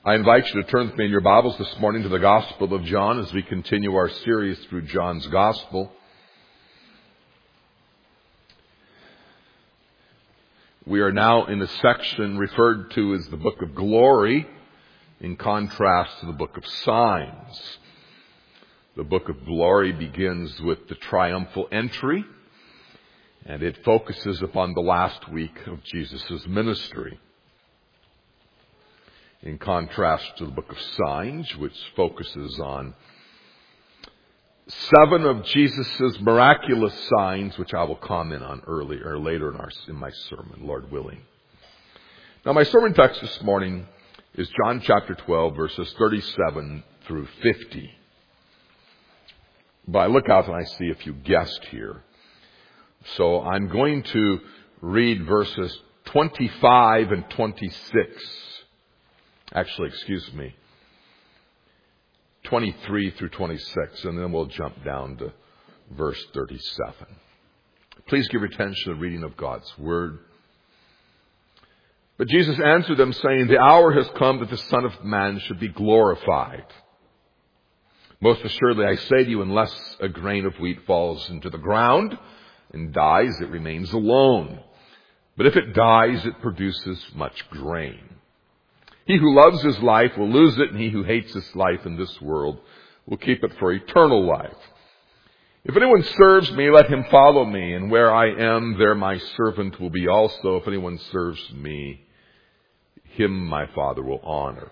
I invite you to turn with me in your Bibles this morning to the Gospel of John as we continue our series through John's Gospel. We are now in a section referred to as the Book of Glory, in contrast to the Book of Signs. The Book of Glory begins with the triumphal entry, and it focuses upon the last week of Jesus' ministry. In contrast to the Book of Signs, which focuses on 7 of Jesus' miraculous signs, which I will comment on later in my sermon, Lord willing. Now, my sermon text this morning is John chapter 12, verses 37 through 50. But I look out and I see a few guests here. So I'm going to read verses 25 and 26. Actually, 23 through 26, and then we'll jump down to verse 37. Please give attention to the reading of God's Word. But Jesus answered them, saying, "The hour has come that the Son of Man should be glorified. Most assuredly, I say to you, unless a grain of wheat falls into the ground and dies, it remains alone. But if it dies, it produces much grain. He who loves his life will lose it, and he who hates his life in this world will keep it for eternal life. If anyone serves me, let him follow me, and where I am, there my servant will be also. If anyone serves me, him my Father will honor."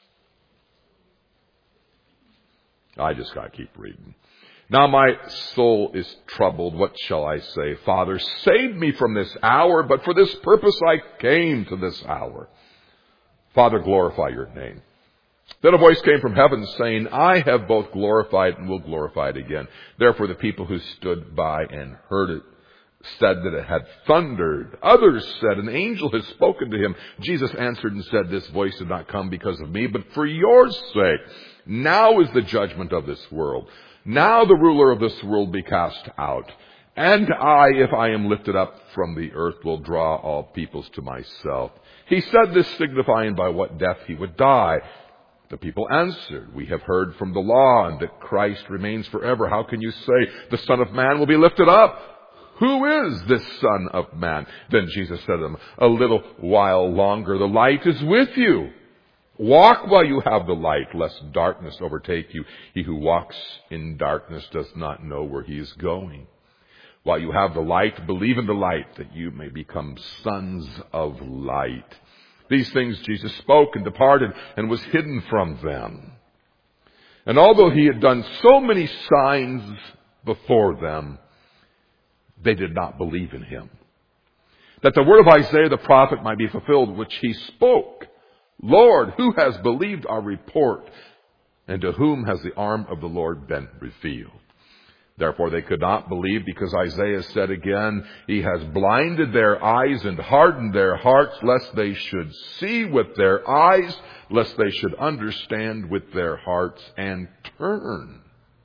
I just got to keep reading. "Now my soul is troubled. What shall I say? Father, save me from this hour, but for this purpose I came to this hour. Father, glorify your name." Then a voice came from heaven saying, "I have both glorified and will glorify it again." Therefore the people who stood by and heard it said that it had thundered. Others said, "An angel has spoken to him." Jesus answered and said, "This voice did not come because of me, but for your sake. Now is the judgment of this world. Now the ruler of this world be cast out. And I, if I am lifted up from the earth, will draw all peoples to myself." He said this, signifying by what death he would die. The people answered, "We have heard from the law and that Christ remains forever. How can you say the Son of Man will be lifted up? Who is this Son of Man?" Then Jesus said to them, "A little while longer the light is with you. Walk while you have the light, lest darkness overtake you. He who walks in darkness does not know where he is going. While you have the light, believe in the light, that you may become sons of light." These things Jesus spoke and departed and was hidden from them. And although he had done so many signs before them, they did not believe in him. That the word of Isaiah the prophet might be fulfilled, which he spoke, "Lord, who has believed our report? And to whom has the arm of the Lord been revealed?" Therefore they could not believe, because Isaiah said again, "He has blinded their eyes and hardened their hearts, lest they should see with their eyes, lest they should understand with their hearts, and turn,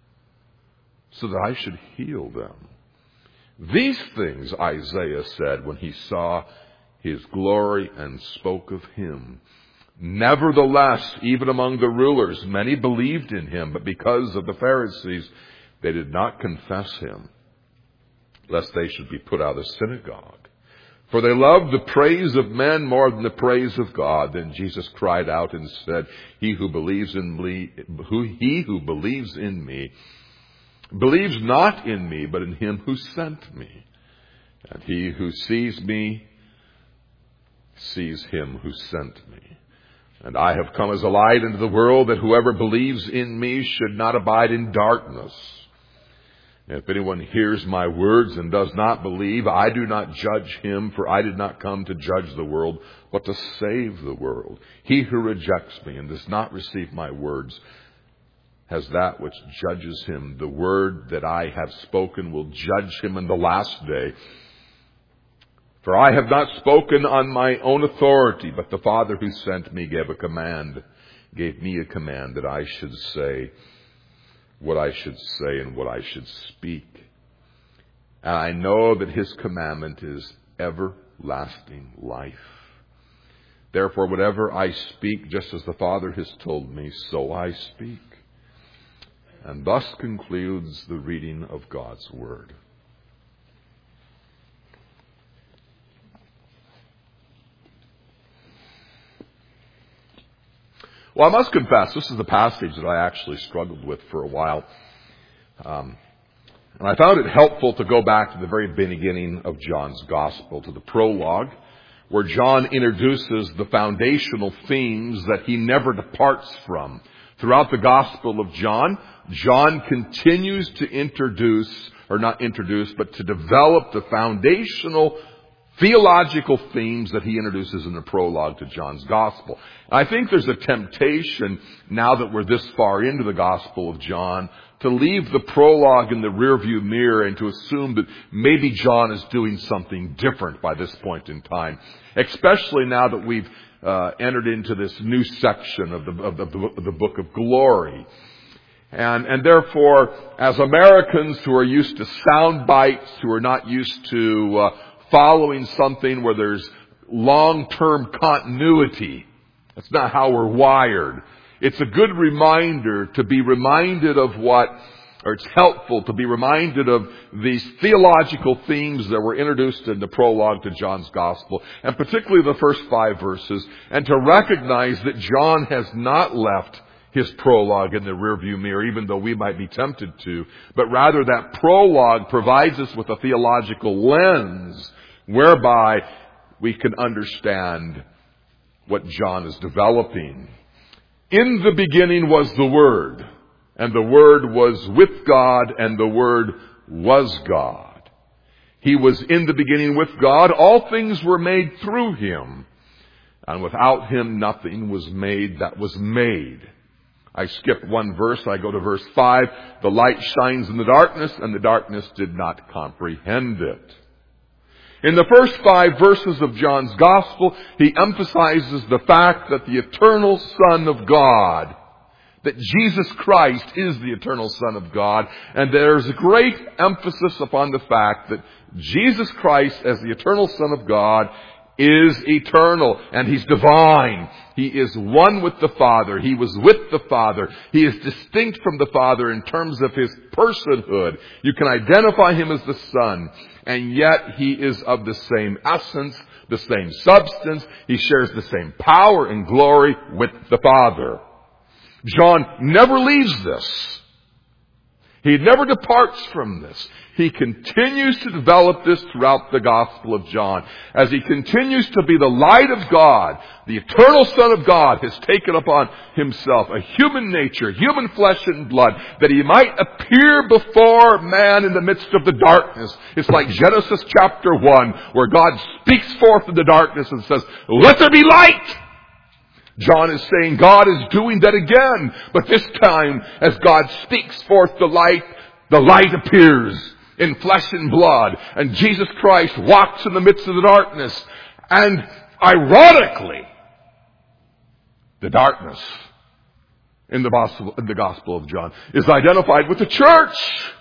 so that I should heal them." These things Isaiah said when he saw his glory and spoke of him. Nevertheless, even among the rulers, many believed in him, but because of the Pharisees, they did not confess him, lest they should be put out of the synagogue. For they loved the praise of men more than the praise of God. Then Jesus cried out and said, he who believes in me, believes not in me, but in him who sent me. And he who sees me, sees him who sent me. And I have come as a light into the world, that whoever believes in me should not abide in darkness. If anyone hears my words and does not believe, I do not judge him, for I did not come to judge the world, but to save the world. He who rejects me and does not receive my words has that which judges him. The word that I have spoken will judge him in the last day. For I have not spoken on my own authority, but the Father who sent me gave me a command that I should say what I should say and what I should speak. And I know that his commandment is everlasting life. Therefore, whatever I speak, just as the Father has told me, so I speak. And thus concludes the reading of God's Word. Well, I must confess, this is the passage that I actually struggled with for a while. And I found it helpful to go back to the very beginning of John's Gospel, to the prologue, where John introduces the foundational themes that he never departs from. Throughout the Gospel of John, John continues to to develop the foundational theological themes that he introduces in the prologue to John's Gospel. I think there's a temptation, now that we're this far into the Gospel of John, to leave the prologue in the rearview mirror and to assume that maybe John is doing something different by this point in time, especially now that we've entered into this new section of the book of glory. And therefore, as Americans who are used to sound bites, who are not used to following something where there's long-term continuity, that's not how we're wired. It's a good reminder to be reminded of it's helpful to be reminded of these theological themes that were introduced in the prologue to John's Gospel, and particularly the first 5 verses, and to recognize that John has not left his prologue in the rearview mirror, even though we might be tempted to, but rather that prologue provides us with a theological lens whereby we can understand what John is developing. In the beginning was the Word, and the Word was with God, and the Word was God. He was in the beginning with God. All things were made through Him, and without Him nothing was made that was made. I skip one verse, I go to verse 5. The light shines in the darkness, and the darkness did not comprehend it. In the first 5 verses of John's Gospel, he emphasizes the fact that the eternal Son of God, that Jesus Christ is the eternal Son of God, and there's a great emphasis upon the fact that Jesus Christ, as the eternal Son of God, is eternal, and He's divine. He is one with the Father. He was with the Father. He is distinct from the Father in terms of His personhood. You can identify Him as the Son, and yet He is of the same essence, the same substance. He shares the same power and glory with the Father. John never leaves this. He never departs from this. He continues to develop this throughout the Gospel of John. As he continues to be the light of God, the eternal Son of God has taken upon Himself a human nature, human flesh and blood, that He might appear before man in the midst of the darkness. It's like Genesis chapter 1, where God speaks forth in the darkness and says, "Let there be light!" John is saying God is doing that again, but this time, as God speaks forth the light appears in flesh and blood, and Jesus Christ walks in the midst of the darkness. And ironically, the darkness in the Gospel of John is identified with the church.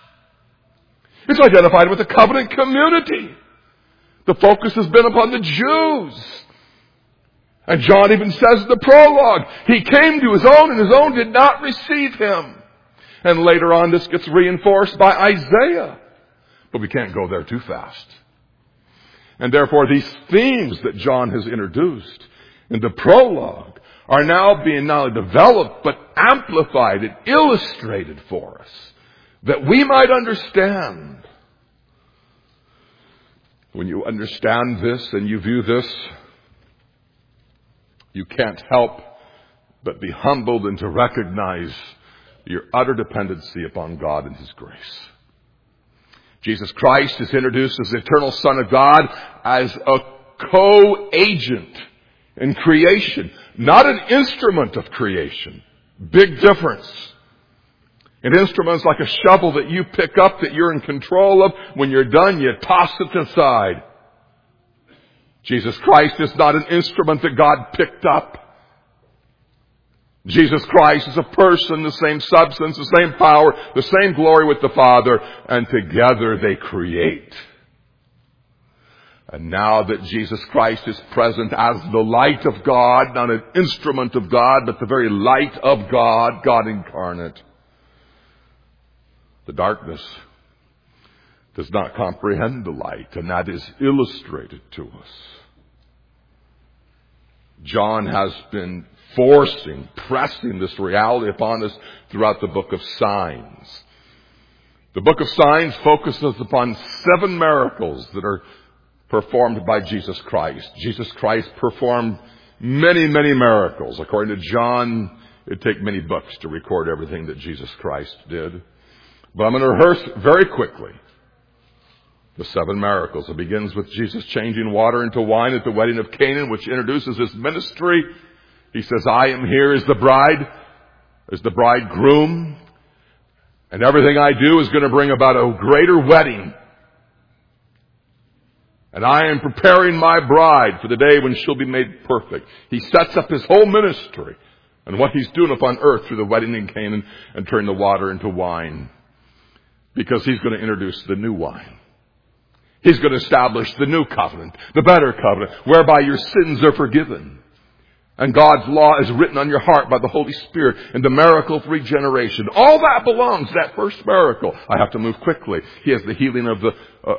It's identified with the covenant community. The focus has been upon the Jews. And John even says in the prologue, He came to His own, and His own did not receive Him. And later on, this gets reinforced by Isaiah. But we can't go there too fast. And therefore, these themes that John has introduced in the prologue are now being not only developed, but amplified and illustrated for us, that we might understand. When you understand this and you view this, you can't help but be humbled and to recognize your utter dependency upon God and His grace. Jesus Christ is introduced as the eternal Son of God as a co-agent in creation, not an instrument of creation. Big difference. An instrument is like a shovel that you pick up that you're in control of. When you're done, you toss it aside. Jesus Christ is not an instrument that God picked up. Jesus Christ is a person, the same substance, the same power, the same glory with the Father, and together they create. And now that Jesus Christ is present as the light of God, not an instrument of God, but the very light of God, God incarnate, the darkness does not comprehend the light, and that is illustrated to us. John has been pressing this reality upon us throughout the book of signs. The book of signs focuses upon 7 miracles that are performed by Jesus Christ. Jesus Christ performed many, many miracles. According to John, it'd take many books to record everything that Jesus Christ did. But I'm going to rehearse very quickly the 7 miracles. It begins with Jesus changing water into wine at the wedding of Canaan, which introduces his ministry. He says, I am here as the bridegroom, and everything I do is going to bring about a greater wedding. And I am preparing my bride for the day when she'll be made perfect. He sets up his whole ministry and what he's doing upon earth through the wedding in Canaan and turn the water into wine. Because he's going to introduce the new wine. He's going to establish the new covenant, the better covenant, whereby your sins are forgiven. And God's law is written on your heart by the Holy Spirit and the miracle of regeneration. All that belongs to that first miracle. I have to move quickly. He has the healing of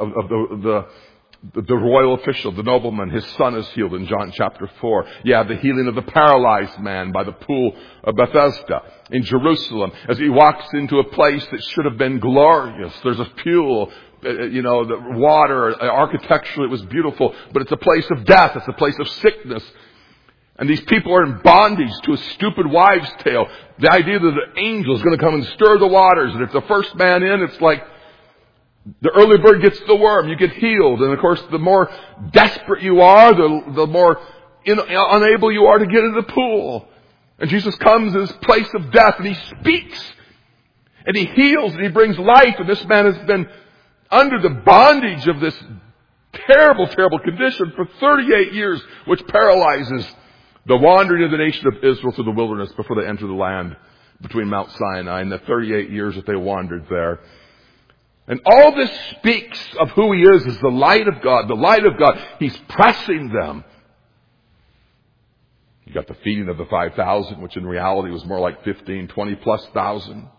the royal official, the nobleman. His son is healed in John chapter 4. You have the healing of the paralyzed man by the pool of Bethesda in Jerusalem. As he walks into a place that should have been glorious. There's a pool, the water, architecturally it was beautiful, but it's a place of death. It's a place of sickness. And these people are in bondage to a stupid wives' tale. The idea that the angel is going to come and stir the waters. And if the first man in, it's like the early bird gets the worm. You get healed. And of course, the more desperate you are, the more unable you are to get into the pool. And Jesus comes in this place of death and he speaks. And he heals and he brings life. And this man has been under the bondage of this terrible, terrible condition for 38 years, which paralyzes the wandering of the nation of Israel through the wilderness before they enter the land between Mount Sinai and the 38 years that they wandered there. And all this speaks of who he is as the light of God. The light of God. He's pressing them. You got the feeding of the 5,000, which in reality was more like 15, 20 plus thousand.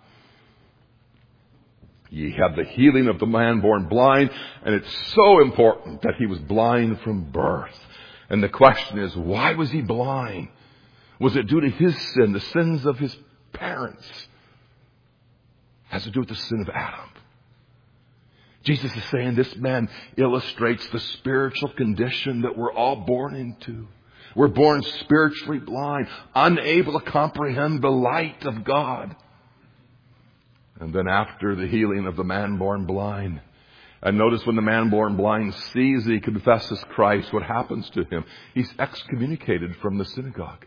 You have the healing of the man born blind. And it's so important that he was blind from birth. And the question is, why was he blind? Was it due to his sin, the sins of his parents? It has to do with the sin of Adam. Jesus is saying this man illustrates the spiritual condition that we're all born into. We're born spiritually blind, unable to comprehend the light of God. And then after the healing of the man born blind, and notice when the man born blind sees that he confesses Christ, what happens to him? He's excommunicated from the synagogue.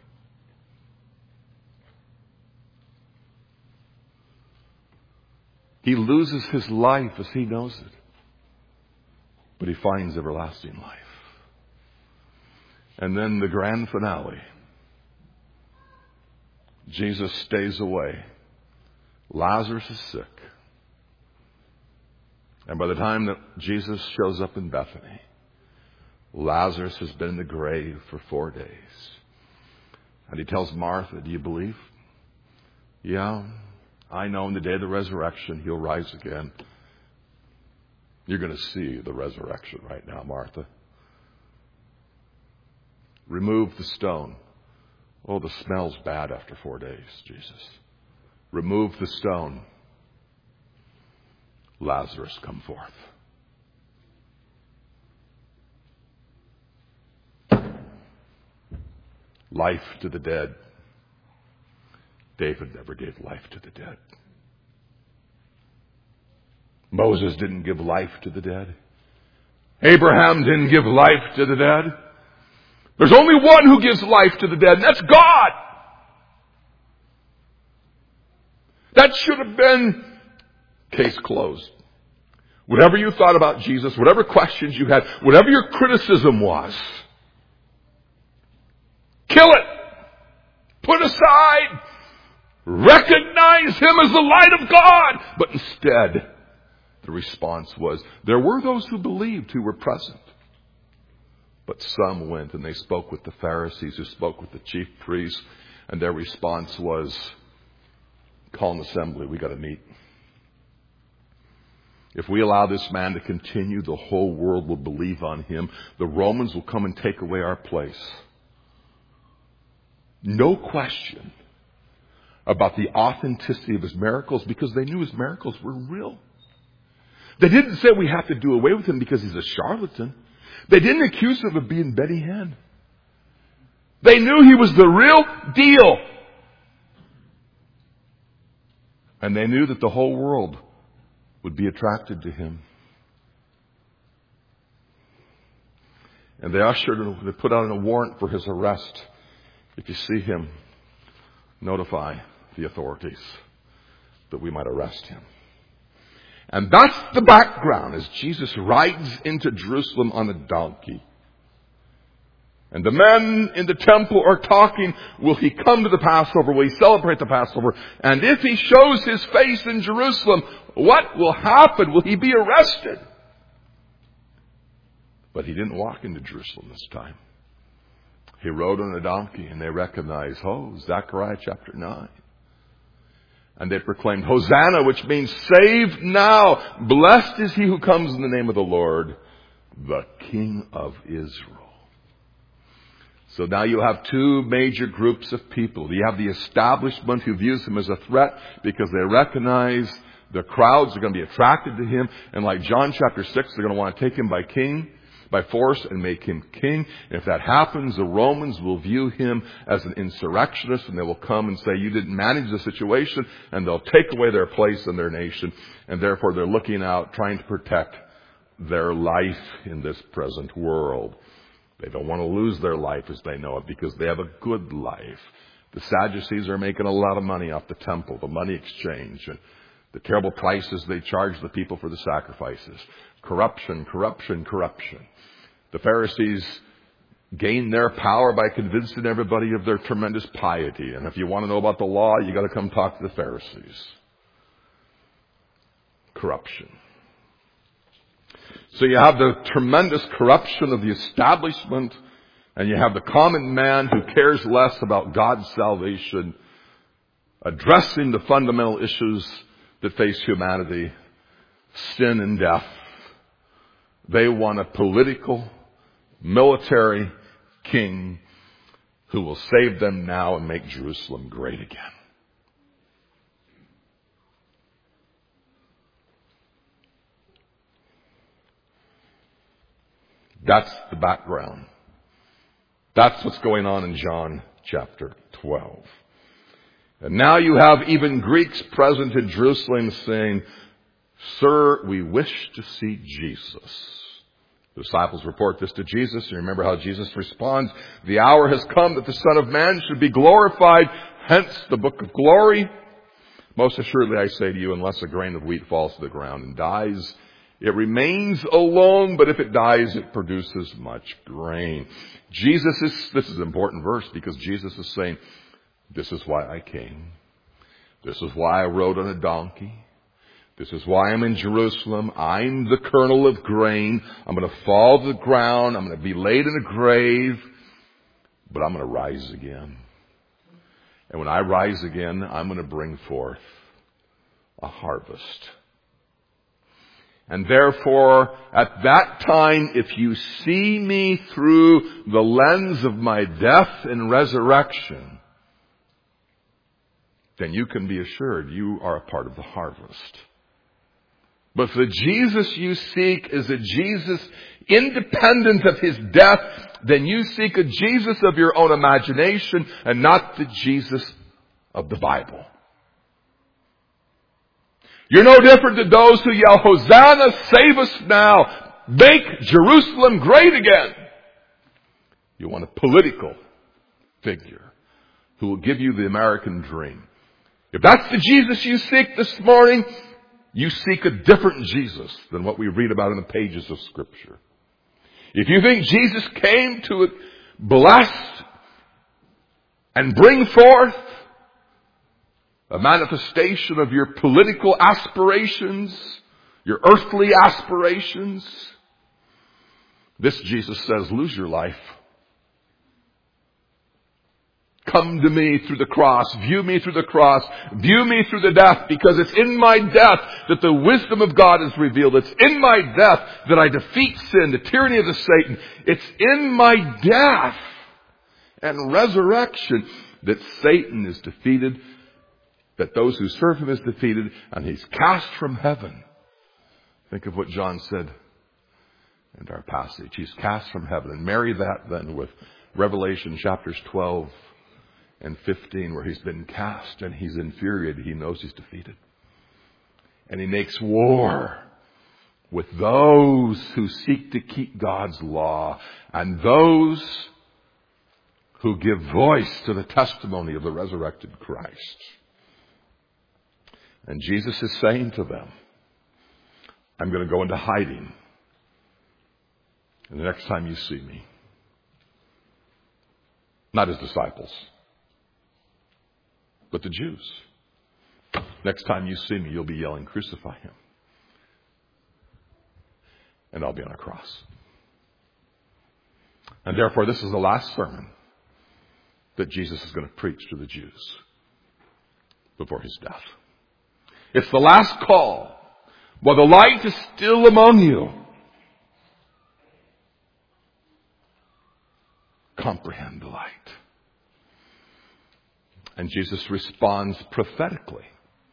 He loses his life as he knows it. But he finds everlasting life. And then the grand finale. Jesus stays away. Lazarus is sick. And by the time that Jesus shows up in Bethany, Lazarus has been in the grave for 4 days. And he tells Martha, do you believe? Yeah, I know in the day of the resurrection he'll rise again. You're going to see the resurrection right now, Martha. Remove the stone. Oh, the smell's bad after 4 days, Jesus. Remove the stone. Lazarus, come forth. Life to the dead. David never gave life to the dead. Moses didn't give life to the dead. Abraham didn't give life to the dead. There's only one who gives life to the dead, and that's God. That should have been case closed. Whatever you thought about Jesus, whatever questions you had, whatever your criticism was, kill it. Put aside. Recognize him as the light of God. But instead, the response was, there were those who believed who were present. But some went and they spoke with the Pharisees, who spoke with the chief priests, and their response was, call an assembly, we got to meet. If we allow this man to continue, the whole world will believe on him. The Romans will come and take away our place. No question about the authenticity of his miracles, because they knew his miracles were real. They didn't say we have to do away with him because he's a charlatan. They didn't accuse him of being Betty Hinn. They knew he was the real deal. And they knew that the whole world would be attracted to him. And they put out a warrant for his arrest. If you see him, notify the authorities that we might arrest him. And that's the background as Jesus rides into Jerusalem on a donkey. And the men in the temple are talking, will he come to the Passover? Will he celebrate the Passover? And if he shows his face in Jerusalem, what will happen? Will he be arrested? But he didn't walk into Jerusalem this time. He rode on a donkey, and they recognized, Zechariah chapter 9. And they proclaimed, Hosanna, which means save now. Blessed is he who comes in the name of the Lord, the King of Israel. So now you have two major groups of people. You have the establishment who views him as a threat because they recognize the crowds are going to be attracted to him. And like John chapter 6, they're going to want to take him by force and make him king. And if that happens, the Romans will view him as an insurrectionist, and they will come and say, you didn't manage the situation, and they'll take away their place in their nation. And therefore they're looking out, trying to protect their life in this present world. They don't want to lose their life as they know it because they have a good life. The Sadducees are making a lot of money off the temple, the money exchange, and the terrible prices they charge the people for the sacrifices. Corruption. The Pharisees gain their power by convincing everybody of their tremendous piety. And if you want to know about the law, you got to come talk to the Pharisees. Corruption. So you have the tremendous corruption of the establishment, and you have the common man who cares less about God's salvation, addressing the fundamental issues that face humanity, sin and death. They want a political, military king who will save them now and make Jerusalem great again. That's the background. That's what's going on in John chapter 12. And now you have even Greeks present in Jerusalem saying, Sir, we wish to see Jesus. The disciples report this to Jesus. You remember how Jesus responds, the hour has come that the Son of Man should be glorified, hence the book of glory. Most assuredly I say to you, unless a grain of wheat falls to the ground and dies, it remains alone, but if it dies, it produces much grain. This is an important verse because Jesus is saying, this is why I came. This is why I rode on a donkey. This is why I'm in Jerusalem. I'm the kernel of grain. I'm going to fall to the ground. I'm going to be laid in a grave, but I'm going to rise again. And when I rise again, I'm going to bring forth a harvest. And therefore, at that time, if you see me through the lens of my death and resurrection, then you can be assured you are a part of the harvest. But if the Jesus you seek is a Jesus independent of his death, then you seek a Jesus of your own imagination and not the Jesus of the Bible. You're no different than those who yell, Hosanna, save us now, make Jerusalem great again. You want a political figure who will give you the American dream. If that's the Jesus you seek this morning, you seek a different Jesus than what we read about in the pages of Scripture. If you think Jesus came to bless and bring forth a manifestation of your political aspirations, your earthly aspirations, This, Jesus says, lose your life. Come to me through the cross. View me through the cross. View me through the death, because it's in my death that the wisdom of God is revealed. It's in my death that I defeat sin, the tyranny of the Satan. It's in my death and resurrection that Satan is defeated, that those who serve him is defeated, and he's cast from heaven. Think of what John said in our passage. He's cast from heaven. And marry that then with Revelation chapters 12 and 15, where he's been cast and he's infuriated. He knows he's defeated. And he makes war with those who seek to keep God's law and those who give voice to the testimony of the resurrected Christ. And Jesus is saying to them, I'm going to go into hiding. And the next time you see me, not his disciples, but the Jews, next time you see me, you'll be yelling, crucify him. And I'll be on a cross. And therefore, this is the last sermon that Jesus is going to preach to the Jews before his death. It's the last call. While the light is still among you, comprehend the light. And Jesus responds prophetically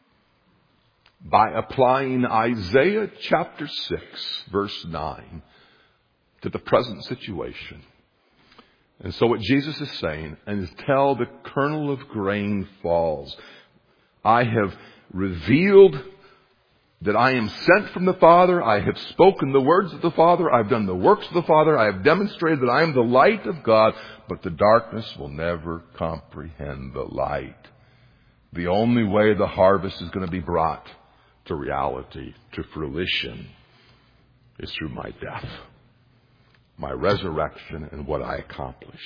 by applying Isaiah chapter 6, verse 9 to the present situation. And so what Jesus is saying, and until the kernel of grain falls, I have revealed that I am sent from the Father. I have spoken the words of the Father. I've done the works of the Father. I have demonstrated that I am the light of God, but the darkness will never comprehend the light. The only way the harvest is going to be brought to reality, to fruition, is through my death, my resurrection, and what I accomplish.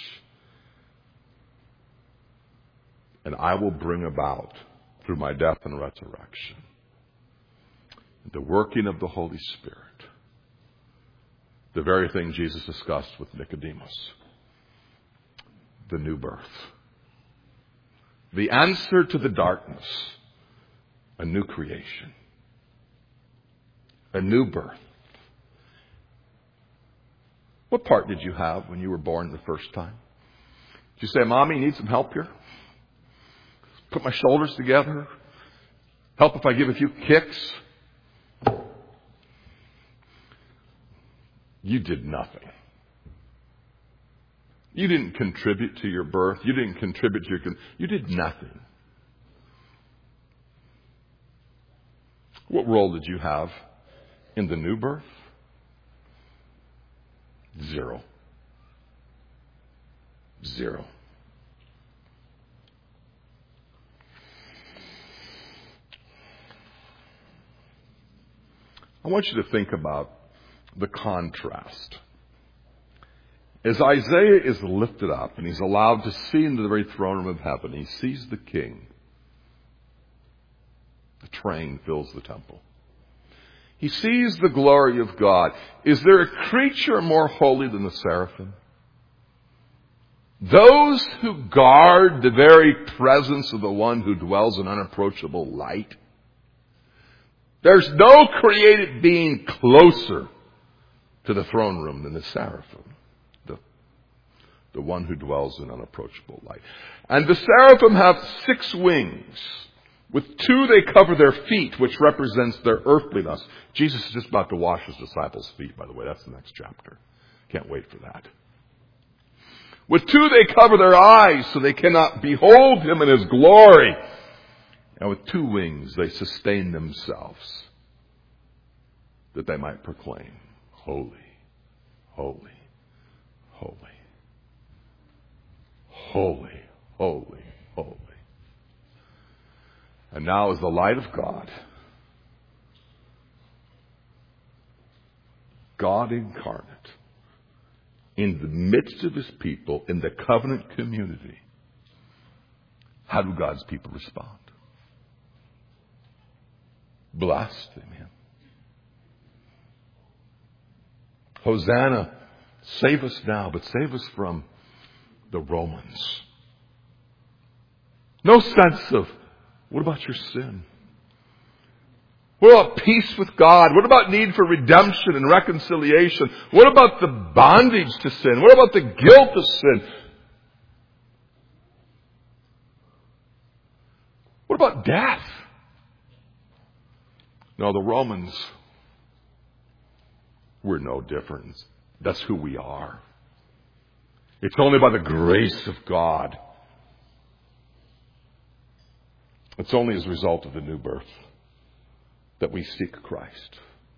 And I will bring about, through my death and resurrection, the working of the Holy Spirit. The very thing Jesus discussed with Nicodemus. The new birth. The answer to the darkness. A new creation. A new birth. What part did you have when you were born the first time? Did you say, Mommy, you need some help here? Put my shoulders together? Help if I give a few kicks? You did nothing. You didn't contribute to your birth. You didn't contribute to you did nothing. What role did you have in the new birth? Zero. Zero. I want you to think about the contrast. As Isaiah is lifted up and he's allowed to see into the very throne room of heaven, he sees the King. The train fills the temple. He sees the glory of God. Is there a creature more holy than the seraphim? Those who guard the very presence of the one who dwells in unapproachable light. There's no created being closer to the throne room than the seraphim, the one who dwells in unapproachable light. And the seraphim have 6 wings. With 2 they cover their feet, which represents their earthliness. Jesus is just about to wash his disciples' feet, by the way. That's the next chapter. Can't wait for that. With 2 they cover their eyes so they cannot behold him in his glory. And with 2 wings they sustain themselves that they might proclaim, Holy, holy, holy, holy, holy, holy. And now as the light of God, God incarnate, in the midst of his people, in the covenant community, how do God's people respond? Blaspheme him. Hosanna Save us now, but save us from the Romans. No sense of, what about your sin? What about peace with God? What about need for redemption and reconciliation? What about the bondage to sin? What about the guilt of sin? What about death? No, the Romans, we're no different. That's who we are. It's only by the grace of God. It's only as a result of the new birth that we seek Christ.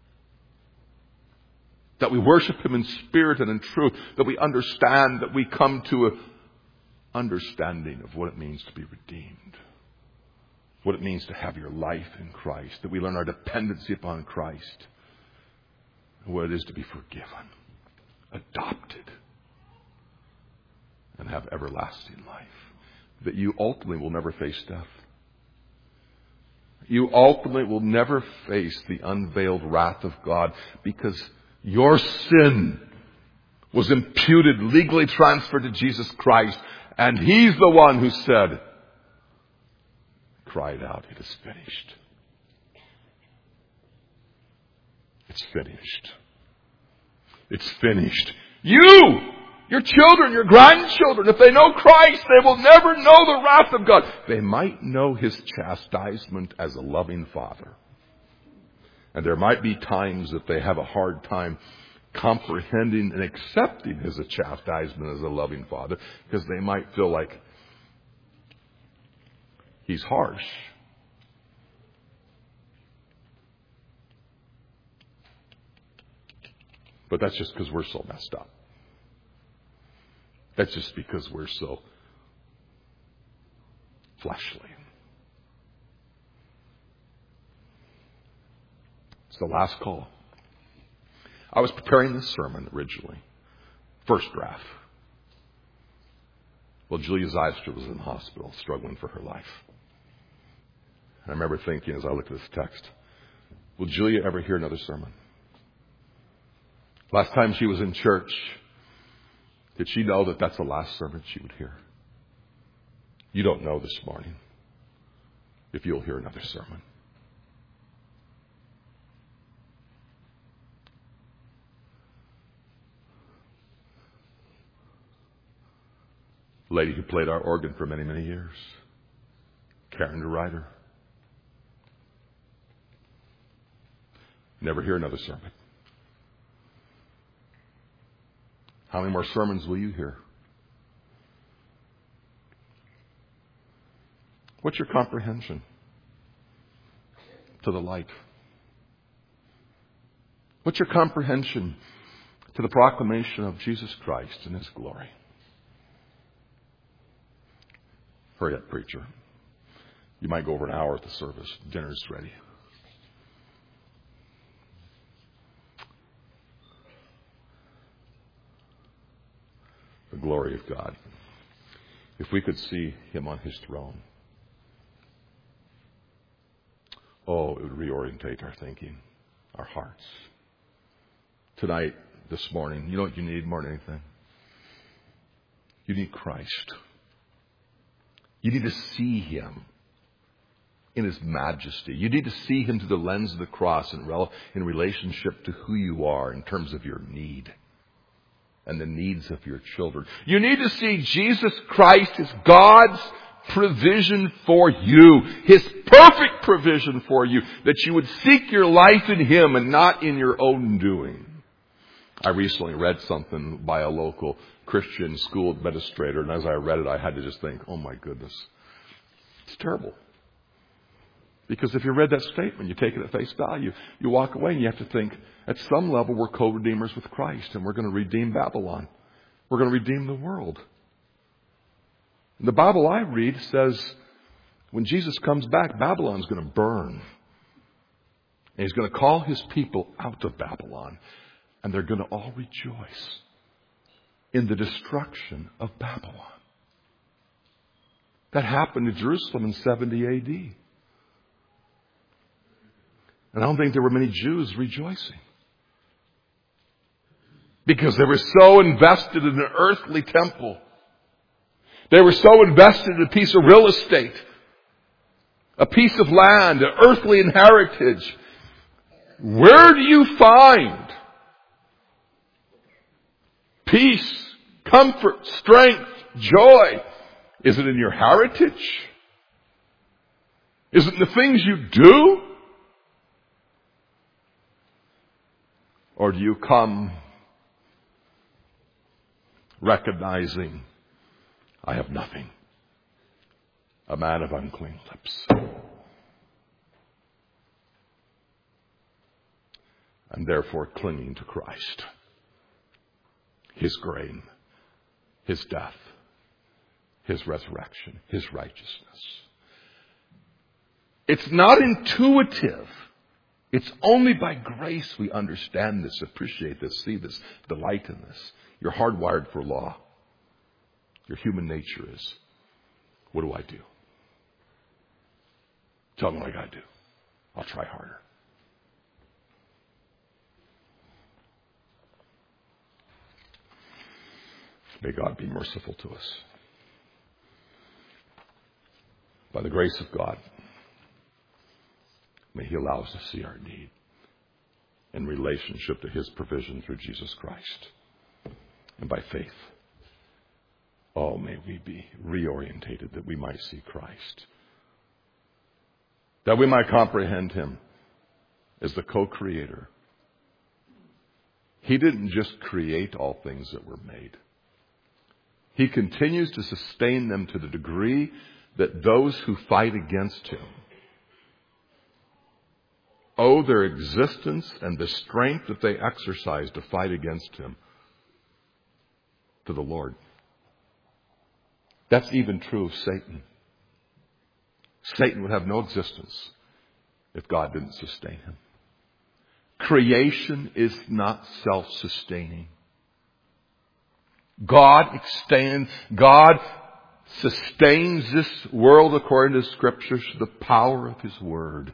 That we worship Him in spirit and in truth. That we understand, that we come to an understanding of what it means to be redeemed. What it means to have your life in Christ. That we learn our dependency upon Christ. And what it is to be forgiven, adopted, and have everlasting life. That you ultimately will never face death. You ultimately will never face the unveiled wrath of God because your sin was imputed, legally transferred to Jesus Christ. And He's the one who said, cried out, it is finished. It's finished. It's finished. Your children, your grandchildren, if they know Christ, they will never know the wrath of God. They might know His chastisement as a loving Father. And there might be times that they have a hard time comprehending and accepting His chastisement as a loving Father, because they might feel like He's harsh. But that's just because we're so messed up. That's just because we're so fleshly. It's the last call. I was preparing this sermon originally. First draft. Well, Julia Zeister was in the hospital struggling for her life. And I remember thinking as I looked at this text, will Julia ever hear another sermon? Last time she was in church, did she know that that's the last sermon she would hear? You don't know this morning if you'll hear another sermon. The lady who played our organ for many, many years, Karen DeRuyter. Never hear another sermon. How many more sermons will you hear? What's your comprehension to the light? What's your comprehension to the proclamation of Jesus Christ and His glory? Hurry up, preacher. You might go over an hour at the service. Dinner's ready. The glory of God. If we could see Him on His throne, it would reorientate our thinking, our hearts. Tonight, this morning, you know what you need more than anything? You need Christ. You need to see Him in His majesty. You need to see Him through the lens of the cross in relationship to who you are in terms of your need and the needs of your children. You need to see Jesus Christ as God's provision for you, His perfect provision for you, that you would seek your life in Him and not in your own doing. I recently read something by a local Christian school administrator, and as I read it, I had to just think, oh my goodness, it's terrible. Because if you read that statement, you take it at face value, you walk away and you have to think, at some level, we're co-redeemers with Christ, and we're going to redeem Babylon. We're going to redeem the world. The Bible I read says, when Jesus comes back, Babylon's going to burn. And He's going to call His people out of Babylon, and they're going to all rejoice in the destruction of Babylon. That happened in Jerusalem in 70 A.D. And I don't think there were many Jews rejoicing. Because they were so invested in an earthly temple. They were so invested in a piece of real estate, a piece of land, an earthly inheritance. Where do you find peace, comfort, strength, joy? Is it in your heritage? Is it in the things you do? Or do you come recognizing, I have nothing, a man of unclean lips, and therefore clinging to Christ, His grain, His death, His resurrection, His righteousness? It's not intuitive. It's only by grace we understand this, appreciate this, see this, delight in this. You're hardwired for law. Your human nature is, what do I do? Tell me what I got to do. I'll try harder. May God be merciful to us. By the grace of God, may He allow us to see our need in relationship to His provision through Jesus Christ. And by faith, may we be reorientated that we might see Christ. That we might comprehend Him as the co-creator. He didn't just create all things that were made. He continues to sustain them to the degree that those who fight against Him owe their existence and the strength that they exercise to fight against Him to the Lord. That's even true of Satan. Satan would have no existence if God didn't sustain him. Creation is not self-sustaining. God sustains this world according to Scripture through the power of His Word.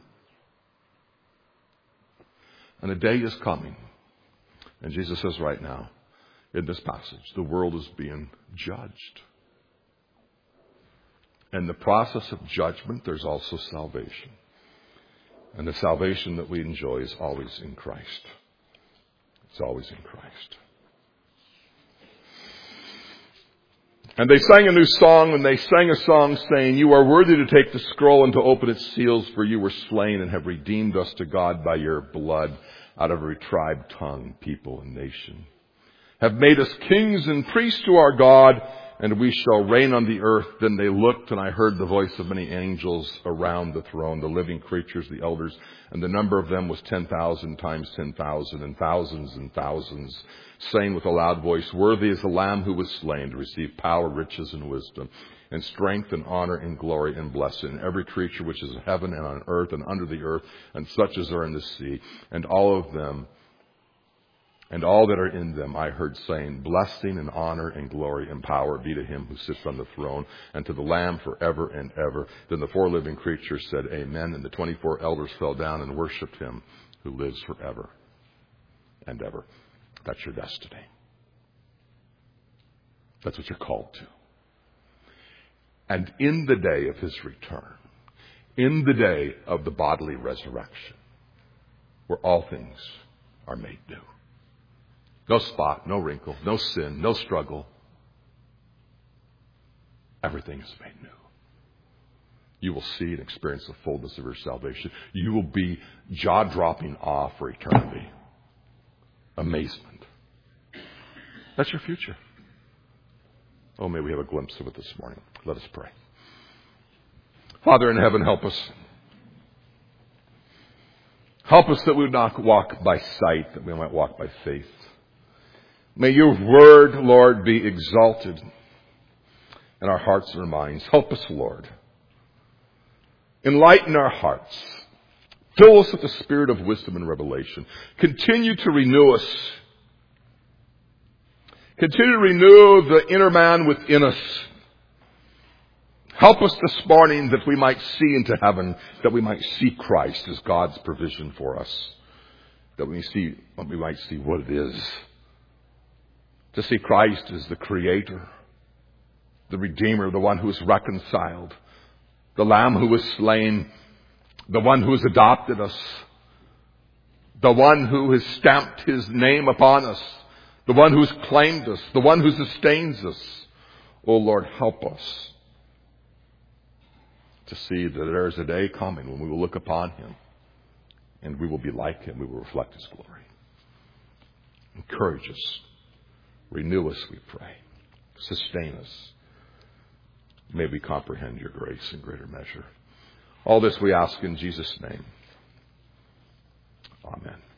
And a day is coming, and Jesus says right now, in this passage, the world is being judged. In the process of judgment, there's also salvation. And the salvation that we enjoy is always in Christ. It's always in Christ. And they sang a new song, and they sang a song saying, "You are worthy to take the scroll and to open its seals, for you were slain and have redeemed us to God by your blood out of every tribe, tongue, people, and nation. Have made us kings and priests to our God, and we shall reign on the earth." Then they looked, and I heard the voice of many angels around the throne, the living creatures, the elders, and the number of them was 10,000 times 10,000, and thousands, saying with a loud voice, "Worthy is the Lamb who was slain to receive power, riches, and wisdom, and strength, and honor, and glory, and blessing. And every creature which is in heaven and on earth and under the earth, and such as are in the sea, and all of them, and all that are in them, I heard saying, blessing and honor and glory and power be to Him who sits on the throne and to the Lamb forever and ever." Then the 4 living creatures said, "Amen." And the 24 elders fell down and worshipped Him who lives forever and ever. That's your destiny. That's what you're called to. And in the day of His return, in the day of the bodily resurrection, where all things are made new. No spot, no wrinkle, no sin, no struggle. Everything is made new. You will see and experience the fullness of your salvation. You will be jaw-dropping awe for eternity. Amazement. That's your future. Oh, may we have a glimpse of it this morning. Let us pray. Father in heaven, help us. Help us that we would not walk by sight, that we might walk by faith. May your word, Lord, be exalted in our hearts and our minds. Help us, Lord. Enlighten our hearts. Fill us with the spirit of wisdom and revelation. Continue to renew us. Continue to renew the inner man within us. Help us this morning that we might see into heaven, that we might see Christ as God's provision for us, that we might see what it is To see Christ as the Creator, the Redeemer, the one who is reconciled, the Lamb who was slain, the one who has adopted us, the one who has stamped His name upon us, the one who has claimed us, the one who sustains us. Oh Lord, help us to see that there is a day coming when we will look upon Him and we will be like Him. We will reflect His glory. Encourage us. Renew us, we pray. Sustain us. May we comprehend your grace in greater measure. All this we ask in Jesus' name. Amen.